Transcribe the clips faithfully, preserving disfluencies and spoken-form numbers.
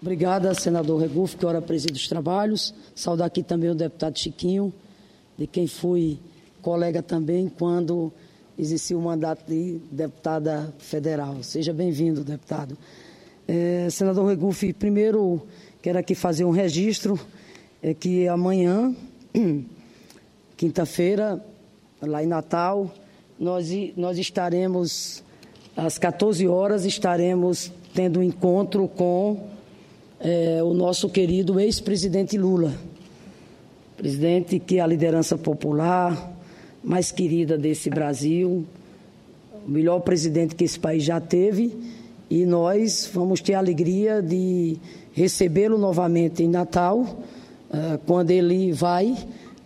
Obrigada, senador Regufe, que ora preside os trabalhos. Saudar aqui também o deputado Chiquinho, de quem fui colega também quando existiu o mandato de deputada federal. Seja bem-vindo, deputado. É, senador Regufe, primeiro quero aqui fazer um registro, é que amanhã, quinta-feira, lá em Natal, nós, nós estaremos, às quatorze horas, estaremos tendo um encontro com é, o nosso querido ex-presidente Lula, presidente que é a liderança popular mais querida desse Brasil, o melhor presidente que esse país já teve, e nós vamos ter a alegria de recebê-lo novamente em Natal, quando ele vai,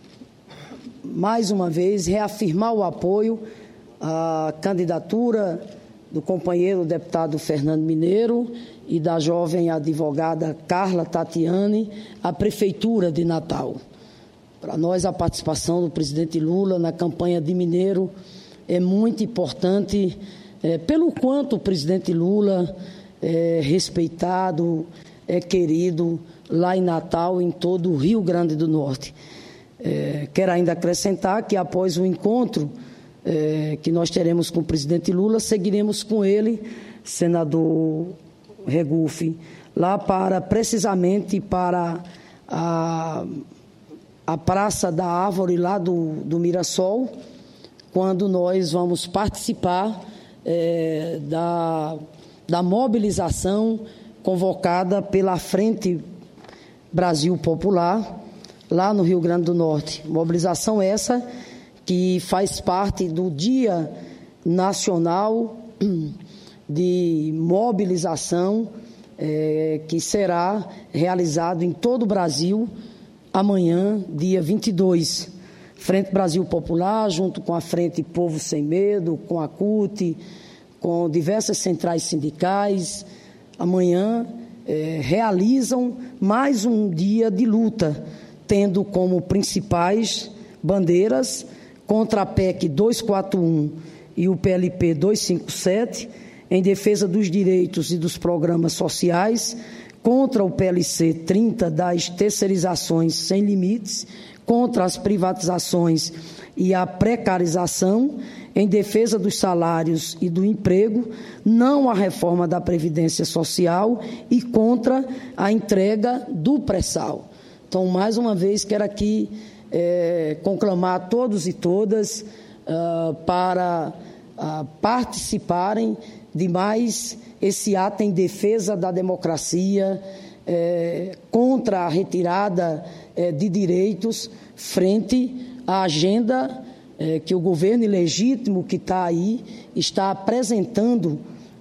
mais uma vez, reafirmar o apoio à candidatura do companheiro deputado Fernando Mineiro e da jovem advogada Carla Tatiane à Prefeitura de Natal. Para nós, a participação do presidente Lula na campanha de Mineiro é muito importante, é, pelo quanto o presidente Lula é respeitado, é querido lá em Natal, em todo o Rio Grande do Norte. É, quero ainda acrescentar que, após o encontro é, que nós teremos com o presidente Lula, seguiremos com ele, senador Regufe, lá para, precisamente para a, a Praça da Árvore, lá do, do Mirassol, quando nós vamos participar é, da, da mobilização convocada pela Frente Brasil Popular, lá no Rio Grande do Norte. Mobilização essa que faz parte do Dia Nacional de Mobilização, é, que será realizado em todo o Brasil amanhã, dia vinte e dois. Frente Brasil Popular, junto com a Frente Povo Sem Medo, com a C U T, com diversas centrais sindicais, amanhã é, realizam mais um dia de luta, tendo como principais bandeiras contra a P E C duzentos e quarenta e um e o P L P duzentos e cinquenta e sete, em defesa dos direitos e dos programas sociais, contra o P L C trinta das terceirizações sem limites, contra as privatizações e a precarização, em defesa dos salários e do emprego, não à reforma da Previdência Social e contra a entrega do pré-sal. Então, mais uma vez, quero aqui é, conclamar a todos e todas uh, para uh, participarem de mais esse ato em defesa da democracia, é, contra a retirada é, de direitos, frente à agenda é, que o governo ilegítimo que está aí está apresentando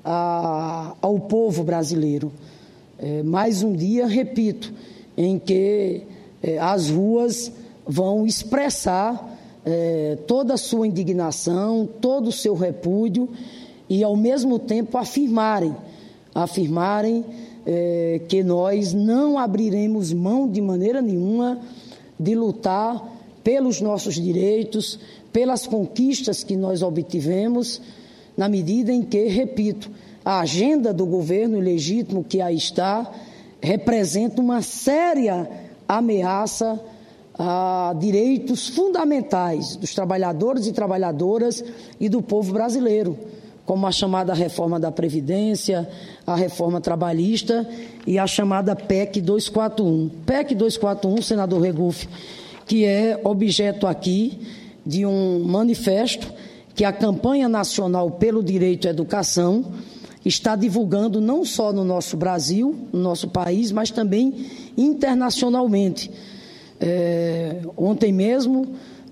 a, ao povo brasileiro. É, mais um dia, repito, em que é, as ruas vão expressar é, toda a sua indignação, todo o seu repúdio e, ao mesmo tempo, afirmarem, afirmarem é, que nós não abriremos mão de maneira nenhuma de lutar pelos nossos direitos, pelas conquistas que nós obtivemos, na medida em que, repito, a agenda do governo ilegítimo que aí está representa uma séria ameaça a direitos fundamentais dos trabalhadores e trabalhadoras e do povo brasileiro, como a chamada reforma da Previdência, a reforma trabalhista e a chamada P E C duzentos e quarenta e um. P E C duzentos e quarenta e um, senador Regufe, que é objeto aqui de um manifesto que a Campanha Nacional pelo Direito à Educação está divulgando não só no nosso Brasil, no nosso país, mas também internacionalmente. É, ontem mesmo,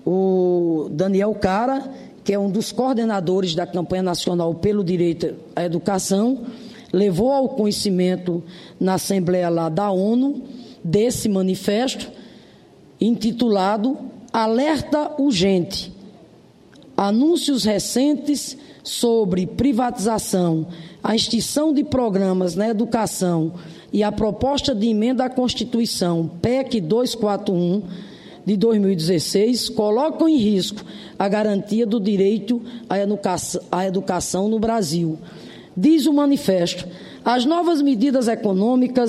o Daniel Cara, que é um dos coordenadores da Campanha Nacional pelo Direito à Educação, levou ao conhecimento na Assembleia lá da ONU desse manifesto, intitulado Alerta Urgente, anúncios recentes sobre privatização, a extinção de programas na educação e a proposta de emenda à Constituição, P E C duzentos e quarenta e um, de dois mil e dezesseis, colocam em risco a garantia do direito à educação, à educação no Brasil. Diz o manifesto: as novas medidas econômicas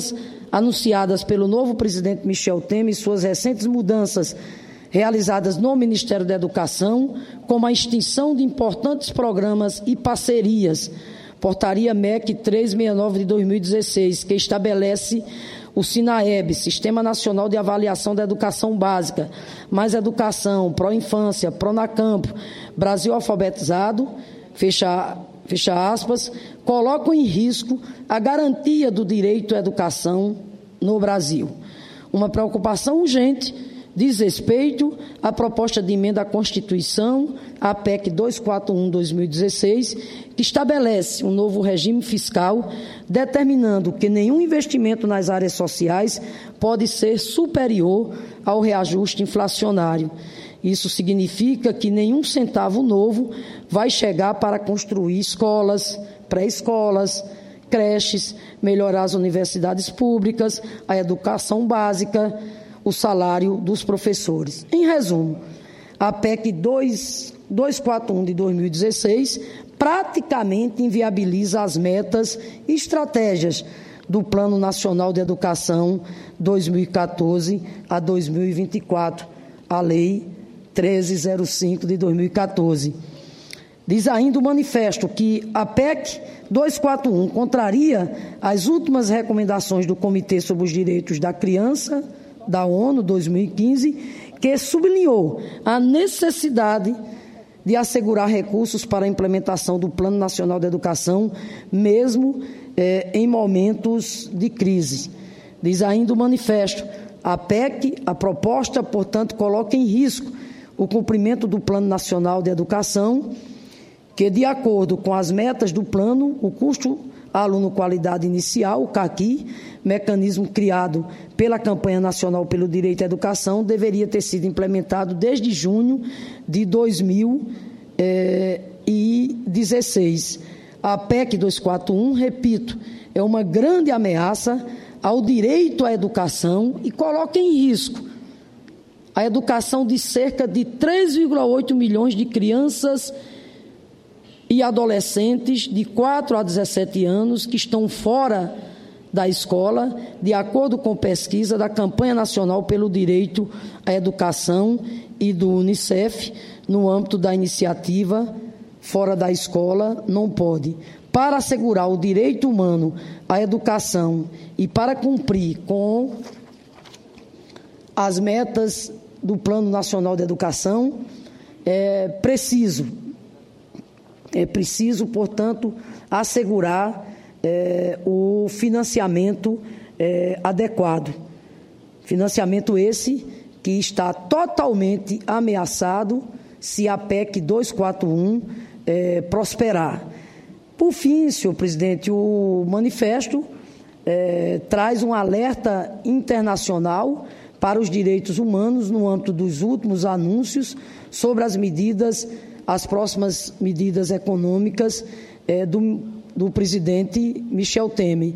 anunciadas pelo novo presidente Michel Temer e suas recentes mudanças realizadas no Ministério da Educação, como a extinção de importantes programas e parcerias. Portaria M E C trezentos e sessenta e nove de dois mil e dezesseis, que estabelece o SINAEB, Sistema Nacional de Avaliação da Educação Básica, Mais Educação, Pró-Infância, Pronacampo, Brasil Alfabetizado, fecha, fecha aspas, colocam em risco a garantia do direito à educação no Brasil. Uma preocupação urgente diz respeito à proposta de emenda à Constituição, a P E C duzentos e quarenta e um de dois mil e dezesseis, que estabelece um novo regime fiscal, determinando que nenhum investimento nas áreas sociais pode ser superior ao reajuste inflacionário. Isso significa que nenhum centavo novo vai chegar para construir escolas, pré-escolas, creches, melhorar as universidades públicas, a educação básica, o salário dos professores. Em resumo, a P E C duzentos e quarenta e um de dois mil e dezesseis praticamente inviabiliza as metas e estratégias do Plano Nacional de Educação dois mil e quatorze a dois mil e vinte e quatro, a Lei trezentos e cinco de dois mil e quatorze. Diz ainda o manifesto que a P E C duzentos e quarenta e um contraria as últimas recomendações do Comitê sobre os Direitos da Criança, da ONU, dois mil e quinze, que sublinhou a necessidade de assegurar recursos para a implementação do Plano Nacional de Educação, mesmo eh, em momentos de crise. Diz ainda o manifesto, a P E C, a proposta, portanto, coloca em risco o cumprimento do Plano Nacional de Educação, que, de acordo com as metas do plano, o custo aluno qualidade inicial, o CAQI, mecanismo criado pela Campanha Nacional pelo Direito à Educação, deveria ter sido implementado desde junho de dois mil e dezesseis. A P E C duzentos e quarenta e um, repito, é uma grande ameaça ao direito à educação e coloca em risco a educação de cerca de três vírgula oito milhões de crianças e adolescentes de quatro a dezessete anos que estão fora da escola, de acordo com pesquisa da Campanha Nacional pelo Direito à Educação e do Unicef, no âmbito da iniciativa Fora da Escola Não Pode. Para assegurar o direito humano à educação e para cumprir com as metas do Plano Nacional de Educação, é preciso É preciso, portanto, assegurar é, o financiamento é, adequado. Financiamento esse que está totalmente ameaçado se a P E C duzentos e quarenta e um é, prosperar. Por fim, senhor presidente, o manifesto é, traz um alerta internacional para os direitos humanos no âmbito dos últimos anúncios sobre as medidas as próximas medidas econômicas é, do, do presidente Michel Temer.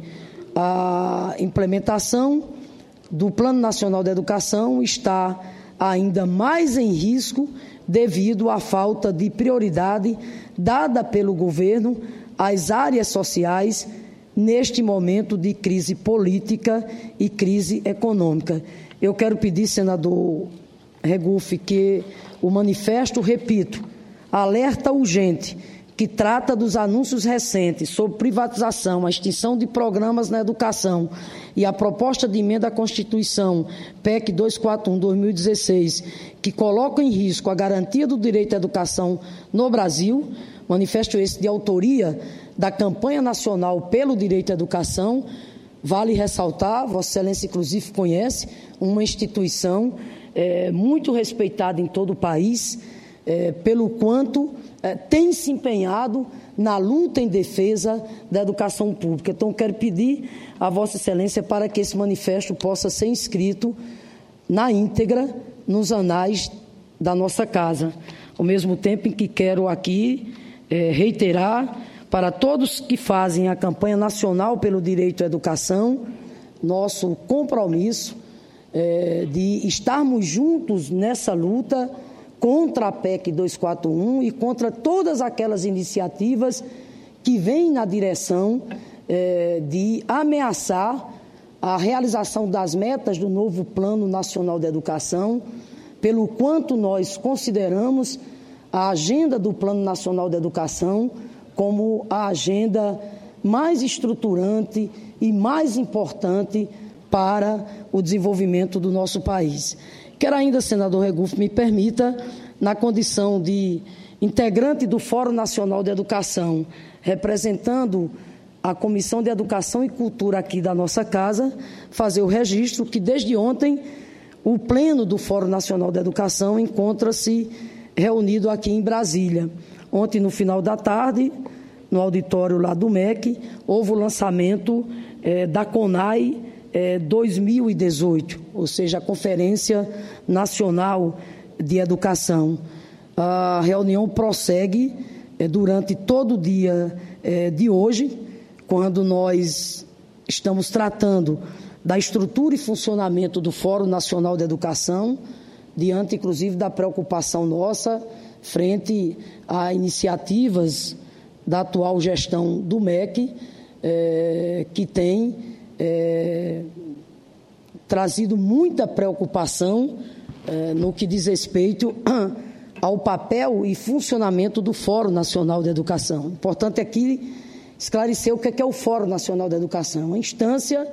A implementação do Plano Nacional de Educação está ainda mais em risco devido à falta de prioridade dada pelo governo às áreas sociais neste momento de crise política e crise econômica. Eu quero pedir, senador Regufe, que o manifesto, repito, alerta urgente, que trata dos anúncios recentes sobre privatização, a extinção de programas na educação e a proposta de emenda à Constituição, P E C duzentos e quarenta e um de dois mil e dezesseis, que coloca em risco a garantia do direito à educação no Brasil, manifesto esse de autoria da Campanha Nacional pelo Direito à Educação. Vale ressaltar, Vossa Excelência inclusive conhece, uma instituição é, muito respeitada em todo o país, É, pelo quanto é, tem se empenhado na luta em defesa da educação pública. Então, quero pedir a Vossa Excelência para que esse manifesto possa ser inscrito na íntegra nos anais da nossa Casa. Ao mesmo tempo em que quero aqui é, reiterar para todos que fazem a campanha nacional pelo direito à educação, nosso compromisso é, de estarmos juntos nessa luta contra a P E C duzentos e quarenta e um e contra todas aquelas iniciativas que vêm na direção eh, de ameaçar a realização das metas do novo Plano Nacional de Educação, pelo quanto nós consideramos a agenda do Plano Nacional de Educação como a agenda mais estruturante e mais importante para o desenvolvimento do nosso país. Quero ainda, senador Regufe, me permita, na condição de integrante do Fórum Nacional de Educação, representando a Comissão de Educação e Cultura aqui da nossa casa, fazer o registro que desde ontem o pleno do Fórum Nacional de Educação encontra-se reunido aqui em Brasília. Ontem, no final da tarde, no auditório lá do M E C, houve o lançamento eh, da CONAI eh, dois mil e dezoito, ou seja, a Conferência Nacional de Educação. A reunião prossegue eh, durante todo o dia eh, de hoje, quando nós estamos tratando da estrutura e funcionamento do Fórum Nacional de Educação, diante, inclusive, da preocupação nossa frente a iniciativas da atual gestão do M E C, eh, que tem eh, trazido muita preocupação eh, no que diz respeito ao papel e funcionamento do Fórum Nacional de Educação. Importante aqui esclarecer o que é o Fórum Nacional de Educação, uma instância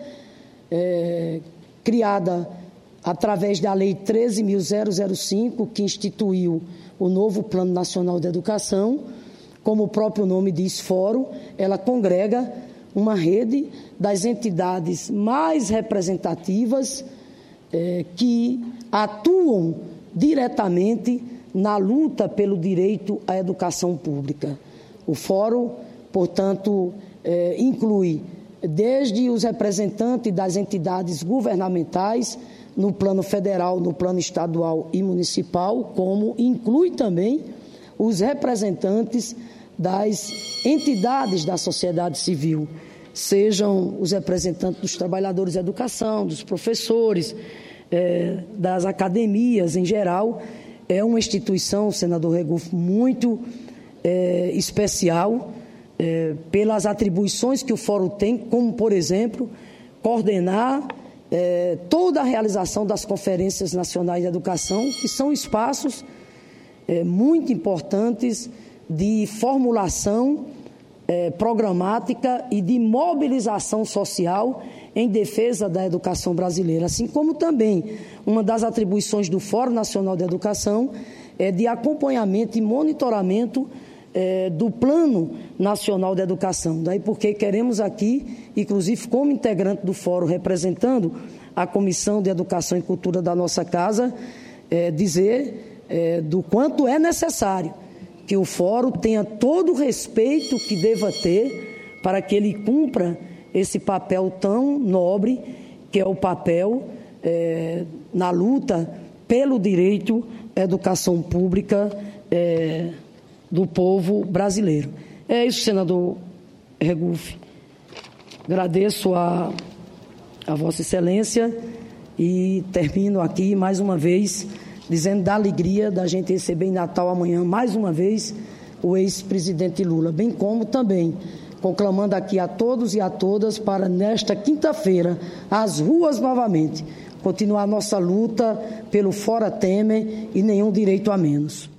é, criada através da Lei treze mil e cinco, que instituiu o novo Plano Nacional de Educação. Como o próprio nome diz, fórum, ela congrega uma rede das entidades mais representativas eh, que atuam diretamente na luta pelo direito à educação pública. O fórum, portanto, eh, inclui desde os representantes das entidades governamentais, no plano federal, no plano estadual e municipal, como inclui também os representantes das entidades da sociedade civil, sejam os representantes dos trabalhadores da educação, dos professores, eh, das academias em geral. É uma instituição, senador Regufe, muito eh, especial, eh, pelas atribuições que o Fórum tem, como, por exemplo, coordenar eh, toda a realização das conferências nacionais de educação, que são espaços eh, muito importantes de formulação eh, programática e de mobilização social em defesa da educação brasileira, assim como também uma das atribuições do Fórum Nacional de Educação é de acompanhamento e monitoramento eh, do Plano Nacional de Educação. Daí porque queremos aqui, inclusive como integrante do Fórum, representando a Comissão de Educação e Cultura da nossa casa, eh, dizer eh, do quanto é necessário que o Fórum tenha todo o respeito que deva ter para que ele cumpra esse papel tão nobre, que é o papel é, na luta pelo direito à educação pública é, do povo brasileiro. É isso, senador Regufe. Agradeço a, a Vossa Excelência e termino aqui mais uma vez dizendo da alegria da gente receber em Natal amanhã, mais uma vez, o ex-presidente Lula, bem como também conclamando aqui a todos e a todas para, nesta quinta-feira, as ruas novamente, continuar nossa luta pelo Fora Temer e nenhum direito a menos.